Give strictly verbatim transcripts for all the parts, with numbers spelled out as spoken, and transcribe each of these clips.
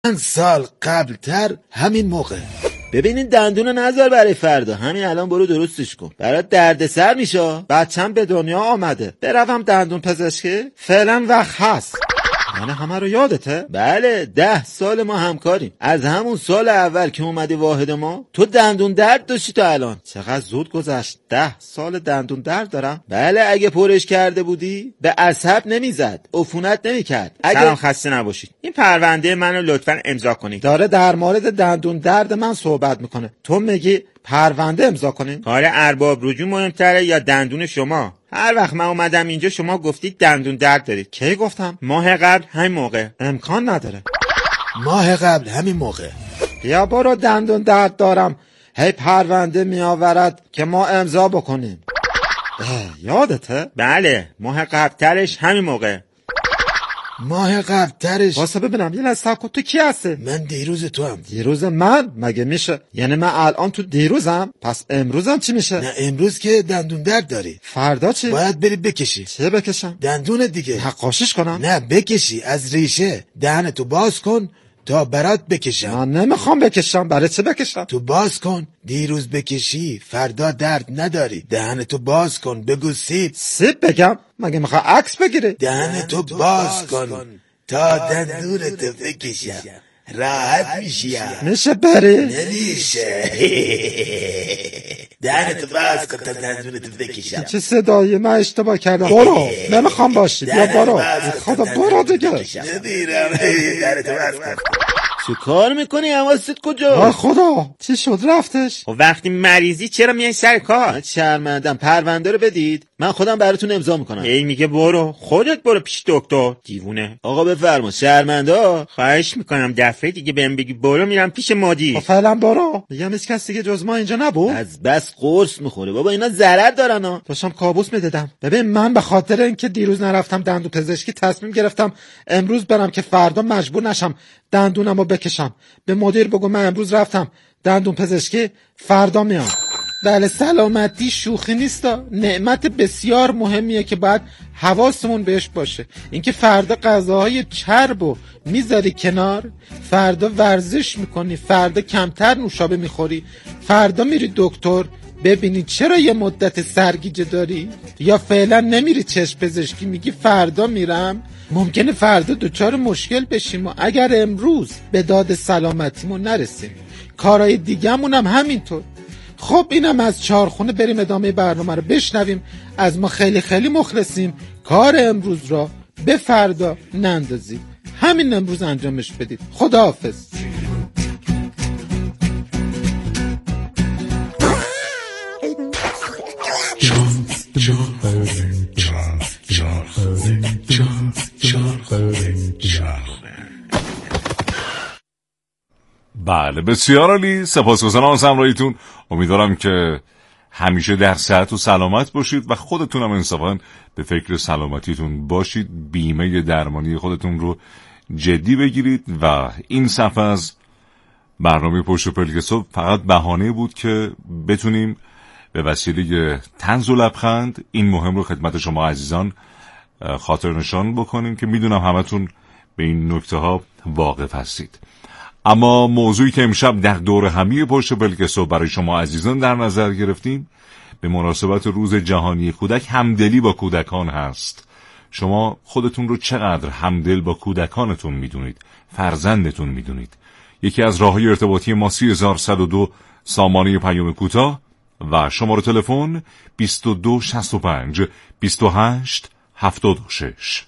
چند سال قبلتر همین موقع. ببینین دندونو نذار برای فردا، همین الان برو درستش کن، برات دردسر میشه. بچم به دنیا آمده، بروم دندون پزشکی؟ فعلا وقت هست. یعنی همه رو یادته؟ بله، ده سال ما همکاریم. از همون سال اول که اومدی واحد ما تو دندون درد داشتی تا الان. چقدر زود گذشت، ده سال دندون درد دارم. بله، اگه پرش کرده بودی به عصب نمیزد، عفونت نمیکرد. اگه سلام، خسته نباشید. این پرونده منو لطفاً امضا کنید. داره در مورد دندون درد من صحبت میکنه، تو میگی پرونده امضا کنین؟ کار ارباب رجوع مهمتره یا دندون شما؟ هر وقت من اومدم اینجا شما گفتید دندون درد دارید. کی گفتم؟ ماه قبل همین موقع. امکان نداره. ماه قبل همین موقع. یا برو دندون درد دارم هی پرونده میآورد که ما امضا بکنیم. یادته؟ بله، ماه قبل ترش همین موقع. ماه قبل ترش. واسه ببینم یه لحظه کن، تو کی هستی؟ من دیروز تو هم. دیروز من؟ مگه میشه؟ یعنی من الان تو دیروزم؟ پس امروزم چی میشه؟ نه امروز که دندون درد داری. فردا چی؟ باید بری بکشی. چه بکشم؟ دندون دیگه. نقاشیش کنم؟ نه بکشی از ریشه. دهنتو باز کن تا برات بکشم. من نمیخوام بکشم. برای چه بکشم؟ تو باز کن، دیروز بکشی فردا درد نداری. دهنتو باز کن بگو سیب. سیب بگم؟ مگه میخوای عکس بگیری؟ دهنتو باز کن تا دندونتو بکشم، راحت میشی. میشه بری؟ نمیشه. دهنتو باز کن تا دندونتو بکشم. چه صدایی؟ من اشتباه کردم. برو، نمیخوام باشید. یا برو، خدا برو دیگه. نمیرم. دهنتو باز کن. چه کار میکنی؟ حواست کجا؟ آه خدا، چی شد رفتش؟ و وقتی مریضی چرا میای سر کار؟ من شرمندم. پرونده رو بدید، من خودم براتون امضا میکنم. ای میگه برو، خودت برو پیش دکتر. دیوونه. آقا بفرما. شرمنده. خواهش میکنم دفعه دیگه بهم بگی برو میرم پیش مدیر. فعلا برو. میگم هیچ کس دیگه جز ما اینجا نبود. از بس قرص میخوره بابا، اینا ضرر دارن ها. داشتم کابوس میدیدم. ببین من به خاطر اینکه دیروز نرفتم دندون پزشکی تصمیم گرفتم امروز برم که فردا مجبور نشم دندونمو بکشم. به مدیر بگو من امروز رفتم دندون پزشکی، فردا میام. بله، سلامتی شوخی نیستا، نعمت بسیار مهمیه که باید حواسمون بهش باشه. اینکه فردا غذاهای چربو میذاری کنار، فردا ورزش میکنی، فردا کمتر نوشابه میخوری، فردا میری دکتر ببینی چرا یه مدت سرگیجه داری، یا فعلا نمیری چشم پزشکی میگی فردا میرم. ممکنه فردا دچار مشکل بشیم و اگر امروز به داد سلامتیمون نرسیم کارهای دیگه‌مون هم همینطور. خب اینم از چهارخونه، بریم ادامه برنامه رو بشنویم. از ما خیلی خیلی مخلصیم. کار امروز را به فردا نندازید، همین امروز انجامش بدید. خداحافظ. بله بسیار عالی، سپاسگزارم از همراهیتون. امیدوارم که همیشه در صحت و سلامت باشید و خودتون هم انصافاً به فکر سلامتیتون باشید. بیمه درمانی خودتون رو جدی بگیرید و این صفحه از برنامه پشت پلک صبح فقط بهانه بود که بتونیم به وسیله طنز و لبخند این مهم رو خدمت شما عزیزان خاطر نشان بکنیم که میدونم همتون به این نکته ها واقف هستید. اما موضوعی که امشب در دور همی پشت پلک صبح برای شما عزیزان در نظر گرفتیم به مناسبت روز جهانی کودک همدلی با کودکان هست. شما خودتون رو چقدر همدل با کودکانتون میدونید، فرزندتون میدونید؟ یکی از راههای ارتباطی ما سه هزار و صد و دو سامانه پیام کوتاه و شماره تلفن بیست و دو شصت و پنج بیست و هشت هفتاد و شش.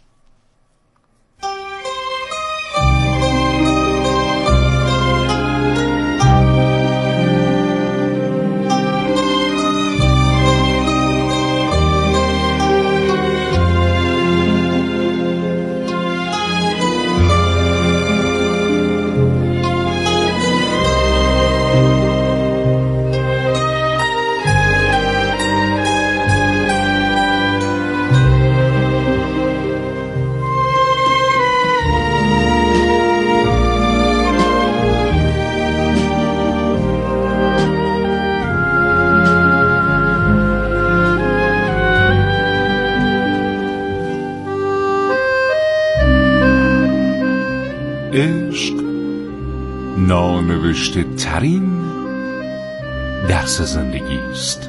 نانوشته ترین درس زندگی است،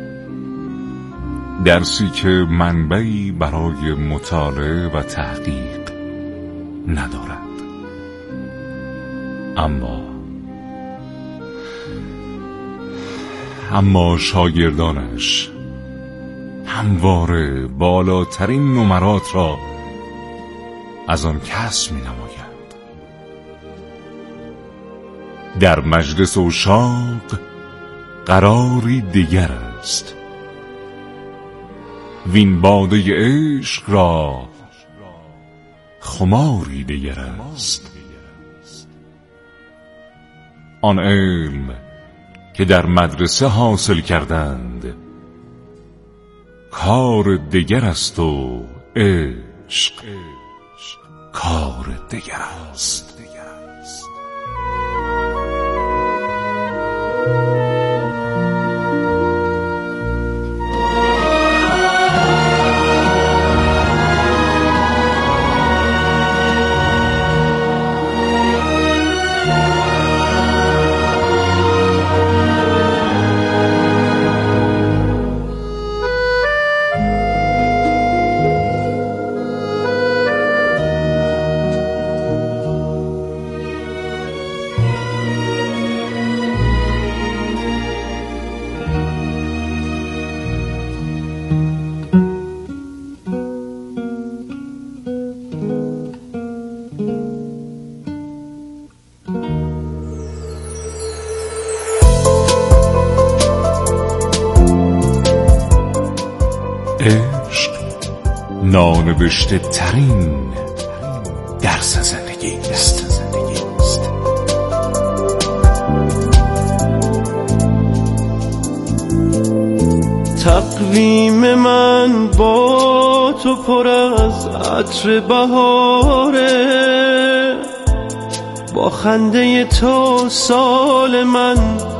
درسی که منبعی برای مطالعه و تحقیق ندارد، اما اما شاگردانش همواره بالاترین نمرات را از آن کسب می نمایند. در مجلس عشاق قراری دیگر است، وین باده عشق را خماری دیگر است. آن علم که در مدرسه حاصل کردند کار دیگر است و عشق کار دیگر است. عشق نانوشته ترین درس زندگی است. تقویم من با تو پر از عطر بهاره، با خنده تو سال من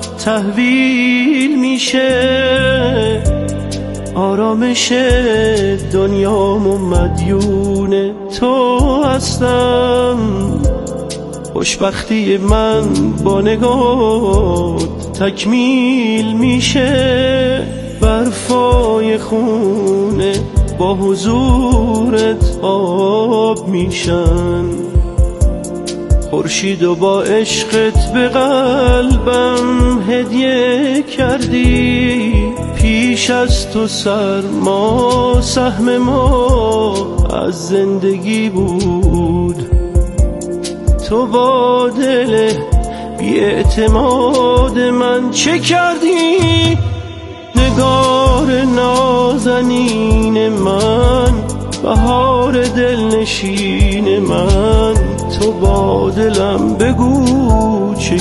تحویل میشه، آرامش دنیام و مدیون تو هستم، خوشبختی من با نگات تکمیل میشه، برفای خونه با حضورت آب میشن، خورشید و با عشقت به قلبم هدیه کردی، پیش از تو سرما سهم ما از زندگی بود، تو با دل بی اعتماد من چه کردی؟ نگار نازنین من، بهار دلنشین من، تو با دلم بگو چه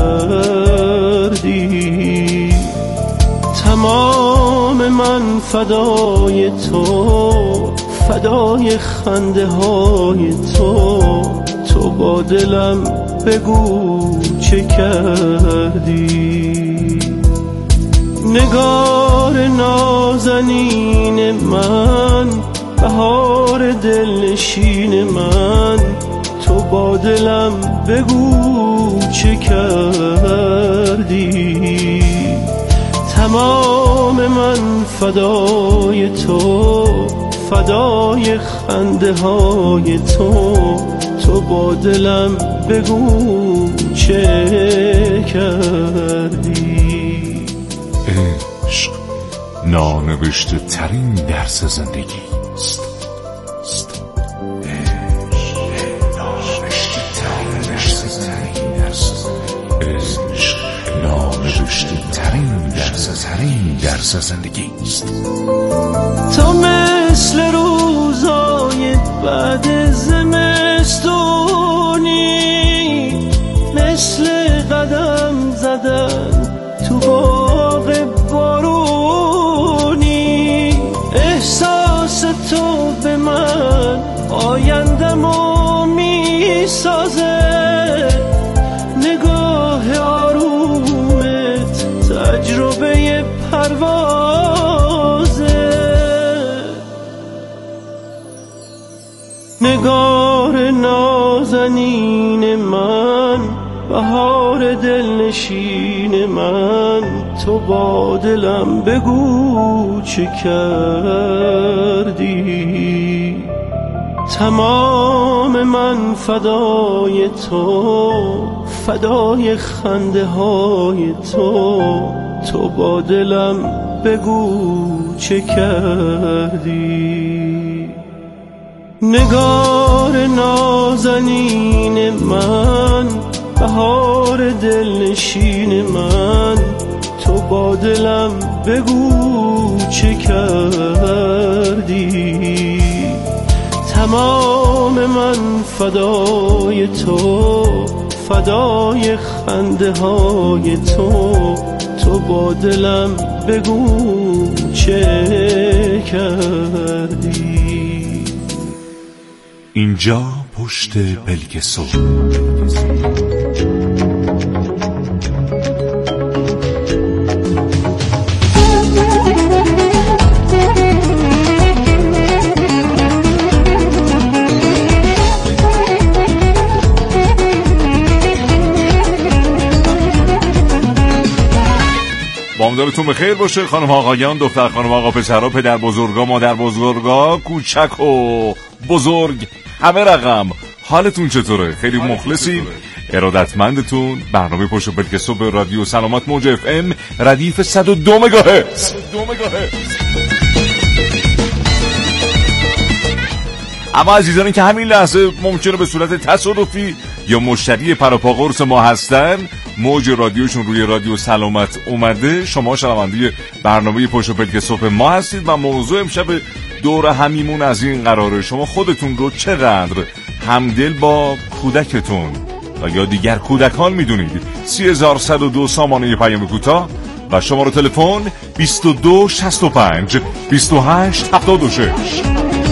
کردی؟ تمام من فدای تو، فدای خنده های تو، تو با دلم بگو چه کردی؟ نگار نازنین من، بهار دلنشین من، تو با دلم بگو چه کردی؟ تمام من فدای تو، فدای خنده های تو، تو با دلم بگو چه کردی؟ عشق نانوشته ترین درس زندگی است. درس زندگی است. تو مثل روزای بعد زمستونی، مثل قدم زدن تو باغ بارونی، احساس تو به من آیندمو میسازه، نگاه آرومت تجربه پروازه، نگار نازنین من، بهار دلنشین من، تو با دلم بگو چه کردی. تمام من فدای تو، فدای خنده های تو، تو با دلم بگو چه کردی. نگار نازنین من، بهار دلنشین من، تو با دلم بگو چه کردی. تمام من فدای تو، فدای خنده های تو، تو با دلم بگو چه کردی. اینجا پشت پلک صبح. بامدارتون بخیر باشه خانم آقایان، دختر خانم آقا پسرها، پدر بزرگا، مادر بزرگا، کوچک و بزرگ، همه رقم. حالتون چطوره؟ خیلی مخلصیم، ارادتمندتون. برنامه پشت پلک صبح رادیو سلامت موج اف ام ردیف صد و دو مگاهرتز. اما عزیزانی که همین لحظه ممکنه به صورت تصادفی یا مشتری پراپا قرص ما هستن، موج رادیوشون روی رادیو سلامت اومده، شما شنونده برنامه پشت پلک صبح ما هستید و موضوع امشب دور همیمون از این قراره: شما خودتون رو چقدر همدل با کودکتون و یا دیگر کودکان میدونید؟ سی هزار و صد و دو سامانه پیام کوتاه و شماره تلفن بیست و دو شصت و پنج بیست و هشت هفتاد و شش.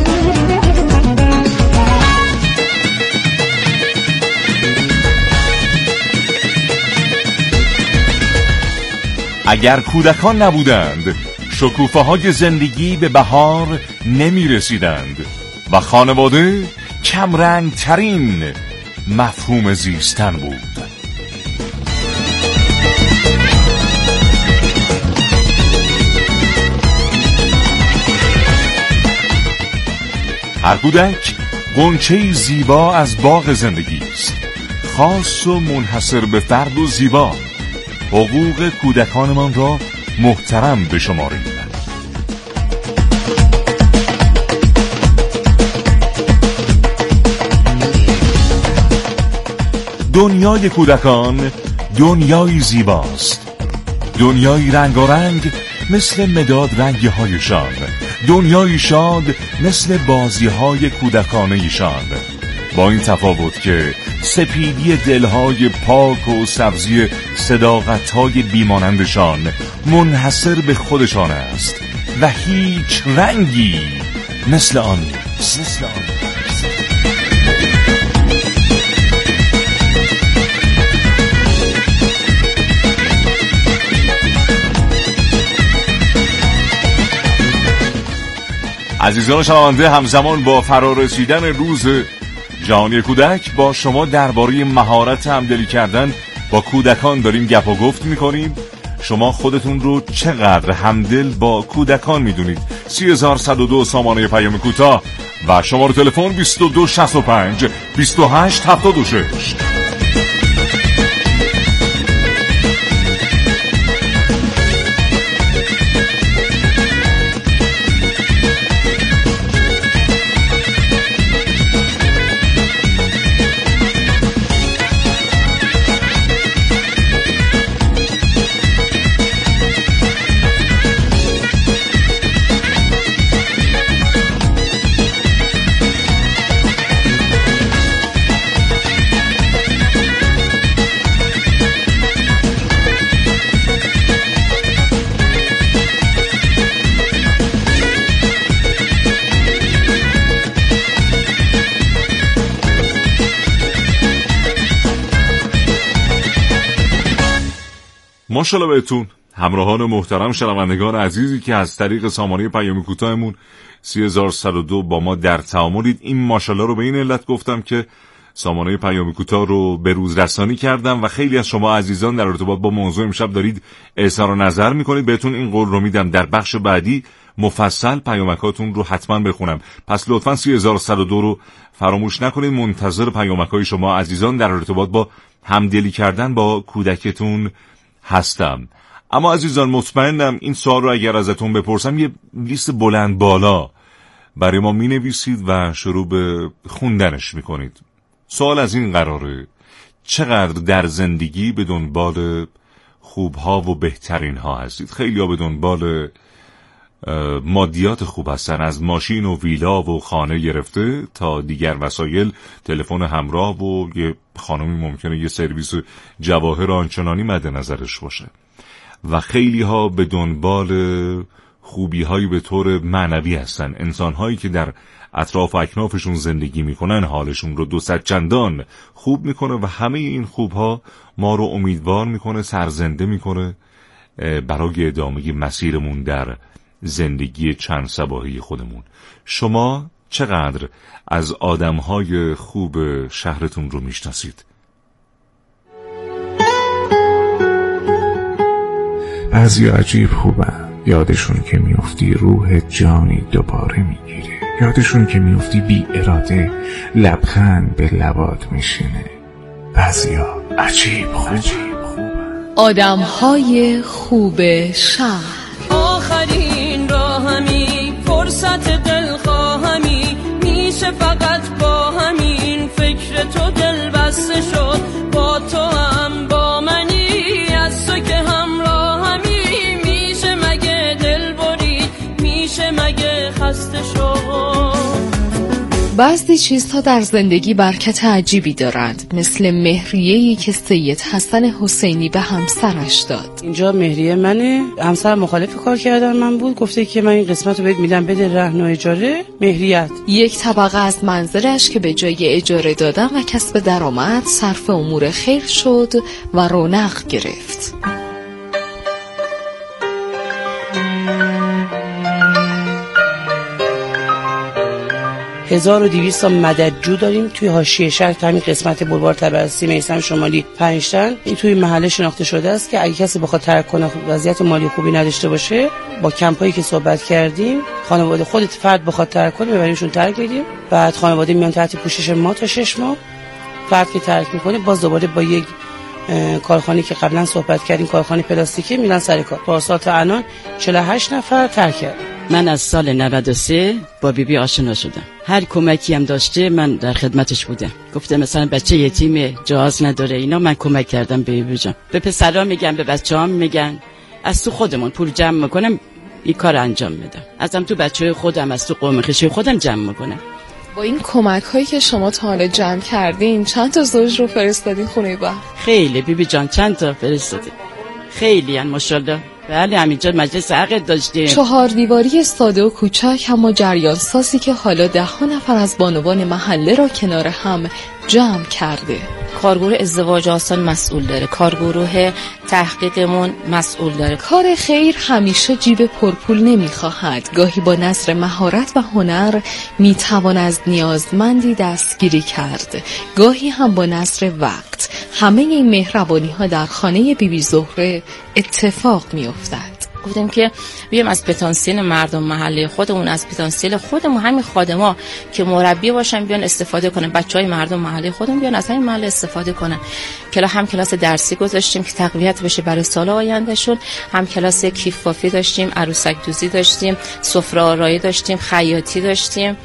اگر کودکان نبودند، شکوفه های زندگی به بهار نمی رسیدند و خانواده کم رنگ ترین مفهوم زیستن بود. هر کودک غنچه‌ای زیبا از باغ زندگی است، خاص و منحصر به فرد و زیبا. حقوق کودکانمان را محترم بشماریم. دنیای کودکان دنیای زیباست، دنیای رنگارنگ مثل مداد رنگی هایشان، دنیای شاد مثل بازی های کودکانه ایشان، با این تفاوت که سپیدی دلهای پاک و سبزی صداقتهای بیمانندشان منحصر به خودشان است و هیچ رنگی مثل آن نیست. مثل آن عزیزان شنونده، همزمان با فرارسیدن روز جهانی کودک با شما درباره مهارت همدلی کردن با کودکان داریم گپ و گفت میکنیم. شما خودتون رو چقدر همدل با کودکان میدونید؟ سی هزار و صد و دو سامانه پیام کوتاه و شماره تلفن بیست و دو شصت و پنج بیست و هشت هفتاد و شش. ماشاءالله بهتون همراهان محترم، شنوندگان عزیزی که از طریق سامانه پیام کوتاهمون سی هزار و صد و دو با ما در تعاملید. این ماشاءالله رو به این علت گفتم که سامانه پیام کوتاه رو به روز رسانی کردم و خیلی از شما عزیزان در ارتباط با موضوع امشب دارید اظهار نظر میکنید. بهتون این قول رو میدم در بخش بعدی مفصل پیامکاتون رو حتما بخونم. پس لطفاً سی هزار و صد و دو رو فراموش نکنید. منتظر پیامکای شما عزیزان در ارتباط با همدلی کردن با کودکتون هستم. اما عزیزان مطمئنم این سوال رو اگر ازتون بپرسم یه لیست بلند بالا برای ما می نویسید و شروع به خوندنش می کنید. سوال از این قراره: چقدر در زندگی به دنبال خوبها و بهترین ها هستید؟ خیلی ها به دنبال مادیات خوب هستن، از ماشین و ویلا و خانه گرفته تا دیگر وسایل، تلفن همراه و یه خانمی ممکنه یه سرویس جواهر آنچنانی مد نظرش باشه و خیلی ها به دنبال خوبی هایی به طور معنوی هستن، انسان هایی که در اطراف و اکنافشون زندگی میکنن حالشون رو دو صد چندان خوب میکنه و همه این خوب ها ما رو امیدوار میکنه، سرزنده میکنه برای ادامه مسیرمون در زندگی چند صباحی خودمون. شما چقدر از آدمهای خوب شهرتون رو میشناسید؟ بعضی عجیب خوبن، یادشون که میافتی روح جانی دوباره میگیره، یادشون که میافتی بی اراده لبخند به لبات میشینه. بعضیا عجیب خوبن. آدمهای خوب شهر. آخرین راهمی، فرصت دلخواهمی، میشه فقط با همین فکر تو دل بسته شد. با تو هم با منی، از تو که همراهمی، میشه مگه دل برید، میشه مگه خسته شد. بعضی چیزها در زندگی برکت عجیبی دارند، مثل مهریه‌ای که سید حسن حسینی به همسرش داد. اینجا مهریه منه، همسر مخالف کار کردن من بود، گفته که من این قسمت رو بهت میدم بده رهن و اجاره مهریت. یک طبقه از منزلش که به جای اجاره دادن و کسب درآمد صرف امور خیر شد و رونق گرفت. هزار و دویست تا مددجو داریم توی حاشیه شهر، همین قسمت بلوار طبرسی میثم شمالی پنج تن. این توی محله شناخته شده است که اگه کسی بخواد ترک کنه، وضعیت مالی خوبی نداشته باشه، با کمپایی که صحبت کردیم، خانواده خودت فرد بخواد ترک کنه میبریمشون ترک میدیم. بعد خانواده میان تحت پوشش ما تا شش ماه. فرد که ترک میکنه باز دوباره با یک کارخانه که قبلا صحبت کردیم، کارخانه پلاستیکی، میرن سر کار. پارسال تا الان چهل و هشت نفر ترک کرد. من از سال نود و سه با بیبی بی آشنا شدم. هر کمکی هم داشته من در خدمتش بودم. گفته مثلا بچه یتیم جهاز نداره اینا، من کمک کردم به بیبی جان. به پسرا میگن، به بچه‌هام میگن، از تو خودمون پول جمع میکنم این کار انجام میدم. ازم تو بچه‌های خودم، از تو قوم خویش خودم جمع میکنم. با این کمک هایی که شما تا حالا جمع کردین چند تا زوج رو فرستادین خونه بخت؟ خیلی بیبی جان چند تا فرستادیم، خیلی ان ماشاءالله. بله همینجا مجلس عقد داشتیم. چهار دیواری ساده و کوچک اما جریان سازی که حالا ده ها نفر از بانوان محله را کنار هم جمع کرده. کارگروه ازدواج آسان مسئول داره، کارگروه تحقیقمون مسئول داره. کار خیر همیشه جیب پرپول نمیخواهد، گاهی با نظر مهارت و هنر میتوان از نیازمندی دستگیری کرد، گاهی هم با نظر وقت. همه این مهربانی ها در خانه بیبی زهره اتفاق میافتد. گفتیم که بیایم از پتانسیل مردم محله خودمون، از پتانسیل خودمون، همین خادما که مربی باشن بیان استفاده کنن، بچهای مردم محله خودمون بیان از همین محله استفاده کنن. کلا هم کلاس درسی گذاشتیم که تقویت بشه برای سال آیندهشون، هم کلاس کیف بافی داشتیم، عروسک دوزی داشتیم، سفره آرایی داشتیم، خیاطی داشتیم.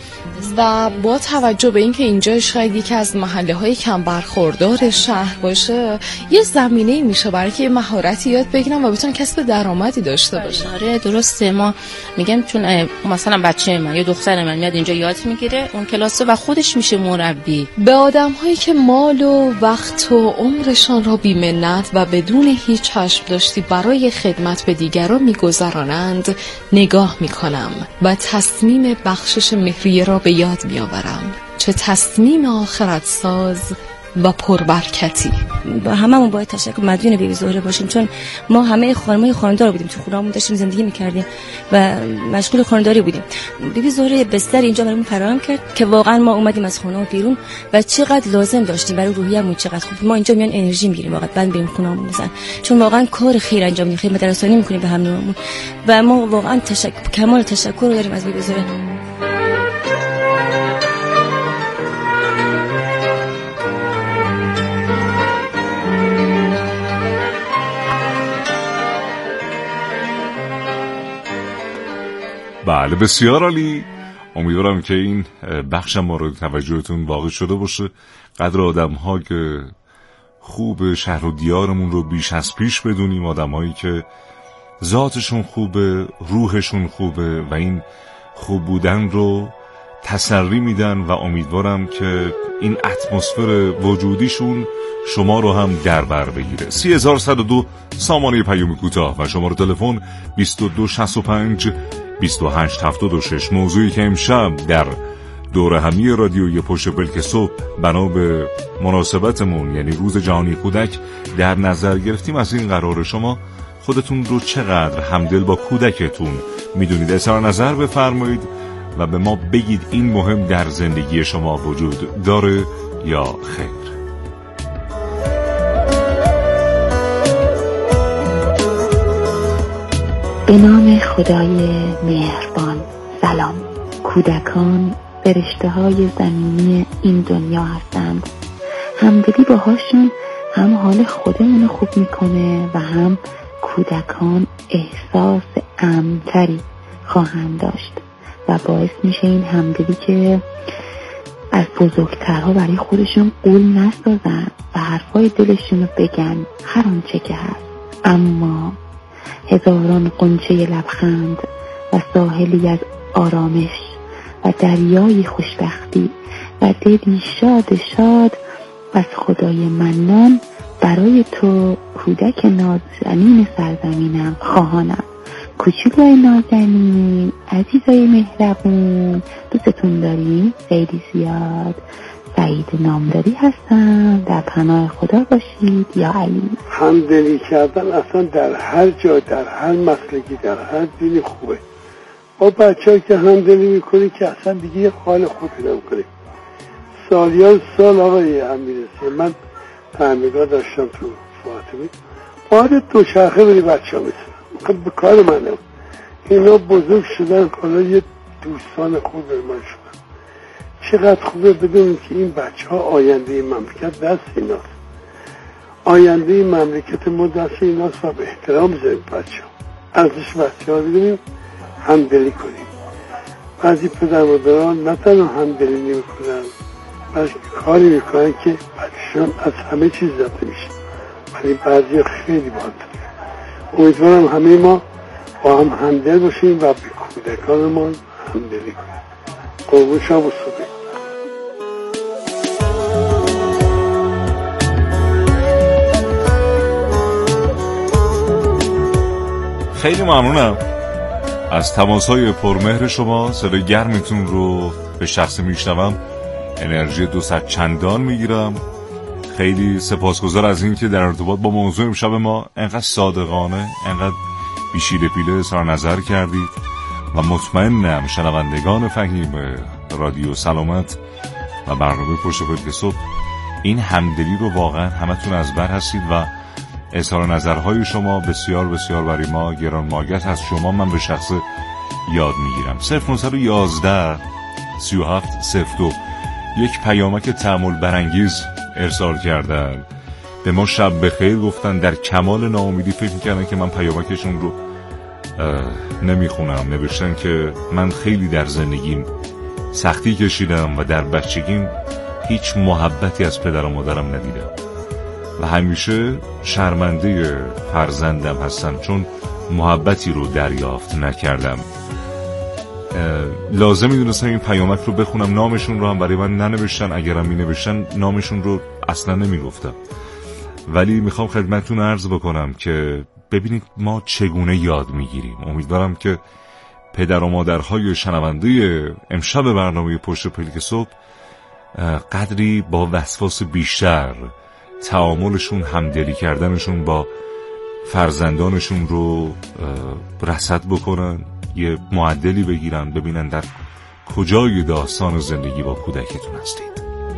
و با توجه به اینکه اینجا شاید یکی از محله‌های کم برخوردار شهر باشه، یه زمینه‌ای میشه برای که مهارتی یاد بگیرن و بتونن کسب درآمدی داشته باشن. آره درسته. ما میگم چون مثلا بچه من یا دختر من میاد اینجا یاد میگیره اون کلاسو و خودش میشه مربی. به آدم‌هایی که مال و وقت و عمرشان را بی‌منت و بدون هیچ چشم داشتی برای خدمت به دیگران میگذرانند نگاه میکنم و تصمیم بخشش مهریه را به یاد میآورم. چه تصمیم آخرت ساز و پربرکتی. با هممون باید تشکر مدیون بیبی زهره باشیم، چون ما همه خانمای خانه‌دار بودیم، تو خونه‌مون داشتیم زندگی می‌کردیم و مشغول خانه‌داری بودیم. بیبی زهره بستر اینجا برامون فراهم کرد که واقعا ما اومدیم از خونه بیرون و چقدر لازم داشتیم برای روحیه‌مون، چقدر خوب ما اینجا میان انرژی می‌گیریم واقعا بعد بریم خونه‌مون مثلا، چون واقعا کار خیر انجام میدیم، خدمت رسانی می‌کنیم به هم نوعمون و ما واقعا تشکر کمال تشکر رو داریم از بیبی زهره. بله بسیار عالی. امیدوارم که این بخش مورد توجهتون واقع شده باشه. قدر آدم ها که خوب شهر و دیارمون رو بیش از پیش بدونیم، آدم هایی که ذاتشون خوبه، روحشون خوبه و این خوب بودن رو تسری میدن و امیدوارم که این اتمسفر وجودیشون شما رو هم در بر بگیره. سی هزار صد و دو سامانه پیام کوتاه و شماره تلفن بیست و دو شصت و پنج بیست و هشت هفتاد و شش. موضوعی که امشب در دوره همی رادیوی پشت پلک صبح بنا به مناسبتمون یعنی روز جهانی کودک در نظر گرفتیم از این قرار شما خودتون رو چقدر همدل با کودکتون میدونید اظهار نظر بفرمایید و به ما بگید این مهم در زندگی شما وجود داره یا خیر. به نام خدای مهربان. سلام. کودکان فرشته های زمینی این دنیا هستند. همدلی باهاشون هم حال خودمون خوب میکنه و هم کودکان احساس امن‌تری خواهند داشت و باعث میشه این همدلی که از بزرگترها برای خودشون قول نسازن و حرفای دلشون رو بگن هر آنچه که هست، اما هزاران قنچه لبخند و ساحلی از آرامش و دریای خوشبختی و دلی شاد شاد از خدای منان برای تو کودک نازنین سرزمینم خواهانم. کوچولوی نازنین، عزیزای مهربون، دوستتون داریم خیلی زیاد. سعید نامداری هستم، در پناه خدا باشید یا علی. همدلی کردن اصلا در هر جا، در هر مسلکی، در هر دینی خوبه. با بچه ها که همدلی میکنی که اصلا دیگه حال خوبی نمیکنی. سالیان سال آقای امیرسی من تعمیرات داشتم تو فاطمی، باید دو شاخه بری بچه ها میسن خب به کار منم. اینا بزرگ شدن، حالا یه دوستان خوب من شدن. چقدر خوبه بدونیم که این بچه ها آینده مملکت دست ایناست، آینده مملکت ما دست ایناست و به احترام بذاریم بچه ها، ارزش بچه ها بدونیم، همدلی کنیم. بعضی پدر مادران نه تنها همدلی نمی کنن بلکه کاری میکنن که بچه‌شان از همه چیز زده میشه، ولی بعضی خیلی بالاتر. امیدوارم همه ما با هم همدل باشیم و به کودکانمان همدلی کنیم. قربون شما و صبح. خیلی ممنونم از تماسهای پرمهر شما. صدای گرمتون رو به شخص میشنوم، انرژی دو صد چندان میگیرم. خیلی سپاسگزار از این که در ارتباط با موضوع امشب ما انقدر صادقانه، انقدر بیشیده پیله اظهار نظر کردید و مطمئنم شنوندگان فهیم رادیو سلامت و برنامه پشت پلک صبح این همدلی رو واقعا همتون از بر هستید و اظهار نظرهای شما بسیار بسیار برای ما گرانمایت از شما من به شخص یاد میگیرم. صفر نهصد و یازده سی و هفت صفر دو یک پیامک تأمل برانگیز ارسال کردن به ما، شب بخیر گفتن. در کمال ناامیدی فکر میکردن که من پیامکشون رو نمیخونم. نوشتن که من خیلی در زندگیم سختی کشیدم و در بچگیم هیچ محبتی از پدر و مادرم ندیدم و همیشه شرمنده فرزندم هستم چون محبتی رو دریافت نکردم. لازم میدونستم این پیامک رو بخونم. نامشون رو هم برای من ننوشتن، اگرم می نوشتن نامشون رو اصلا نمیگفتم، ولی میخوام خدمتتون عرض بکنم که ببینید ما چگونه یاد میگیریم. امیدوارم که پدر و مادرهای شنونده امشب برنامه پشت پلک صبح قدری با وسواس بیشتر تعاملشون، همدلی کردنشون با فرزندانشون رو رصد بکنن، یه معدلی بگیرن، ببینن در کجای داستان زندگی با کودکتون هستید.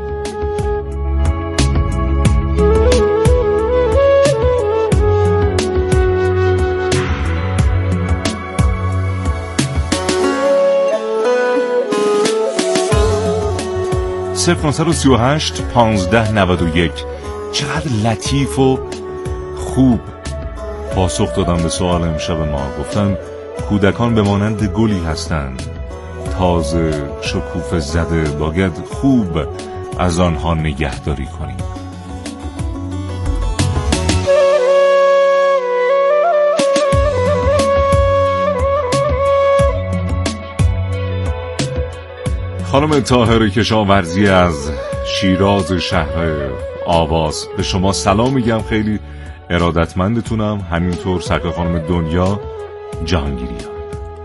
صفر نهصد و سی و هشت پانزده نود و یک. چقدر لطیف و خوب پاسخ دادم به سوال امشب ما. گفتن کودکان به مانند گلی هستند، تازه شکوفه زده، باید خوب از آنها نگهداری کنیم. خانم طاهره کشاورزی از شیراز شهر آواز، به شما سلام میگم، خیلی ارادتمندتونم. همینطور سرکار خانم دنیا جهانگیری ها.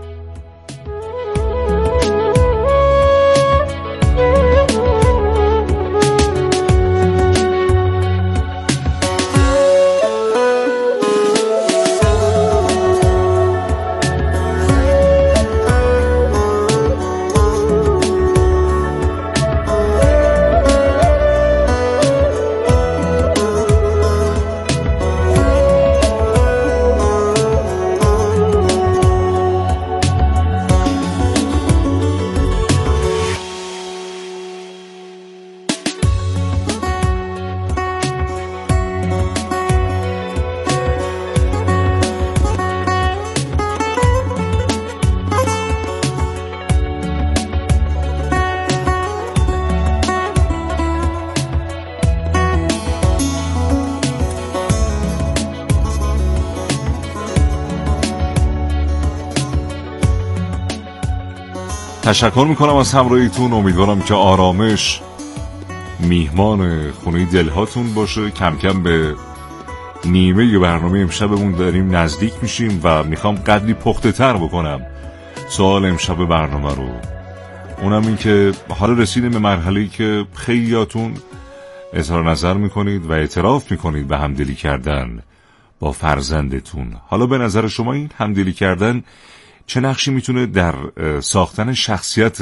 تشکر میکنم از همراهیتون. امیدوارم که آرامش میهمان خونه دلهاتون باشه. کم کم به نیمه برنامه امشبمون داریم نزدیک میشیم و میخوام قدری پخته تر بکنم سوال امشب برنامه رو. اونم این که حالا رسیدیم به مرحله‌ای که خیلیاتون اظهار نظر میکنید و اعتراف میکنید به همدلی کردن با فرزندتون. حالا به نظر شما این همدلی کردن چه نقشی میتونه در ساختن شخصیت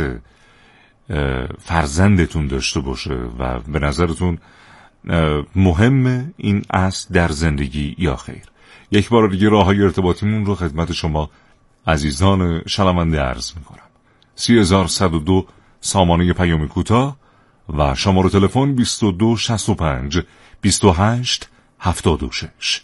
فرزندتون داشته باشه و به نظرتون مهمه این اصل در زندگی یا خیر؟ یک بار دیگه راههای ارتباطیمون رو خدمت شما عزیزان شنونده عرض میکنم. سی هزار صد و دو سامانه پیام کوتاه و شماره تلفن بیست و دو شصت و پنج بیست و هشت هفتاد و شش.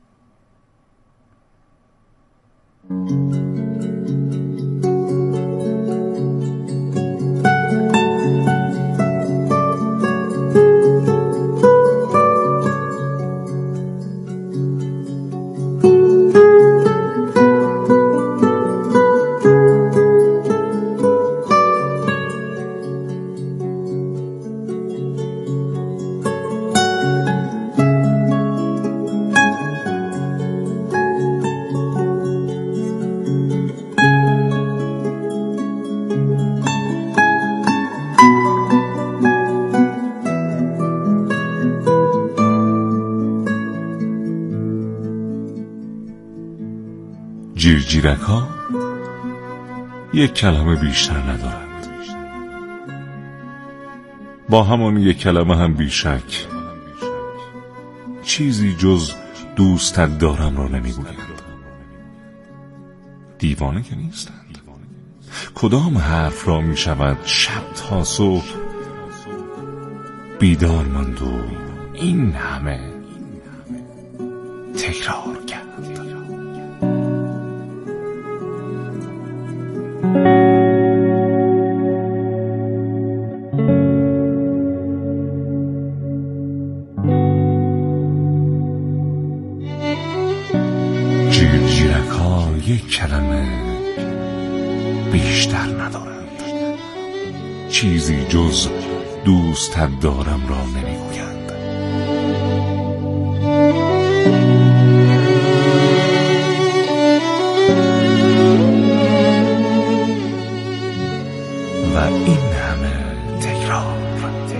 جیرجیرک ها یک کلمه بیشتر ندارند، با همان یک کلمه هم بیشک چیزی جز دوستت دارم را نمیگویند. دیوانه که نیستند. کدام حرف را می شود شب تا صبح بیدار ماند و این همه تکرار کرد؟ جیرجیرک ها یک کلمه بیشتر ندارند، چیزی جز دوستت دارم را نمیگویند. و این همه تکرار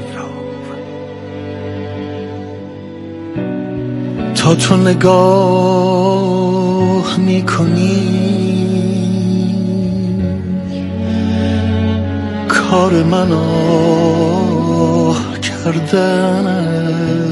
تا تو نگاه میکنی کار من آه کردنه.